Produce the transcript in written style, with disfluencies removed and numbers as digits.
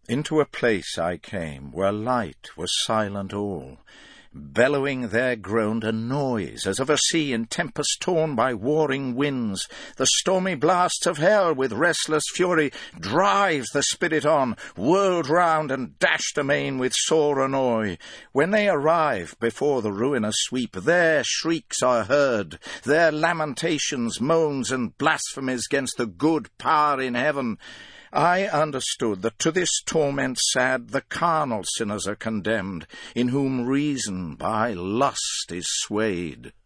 Into a place I came, where light was silent all. Bellowing there groaned a noise, as of a sea in tempest torn by warring winds. The stormy blasts of hell with restless fury drives the spirit on, whirled round and dashed amain with sore annoy. When they arrive before the ruinous sweep, their shrieks are heard, their lamentations, moans, and blasphemies against the good power in heaven. I understood that to this torment sad the carnal sinners are condemned, in whom reason by lust is swayed.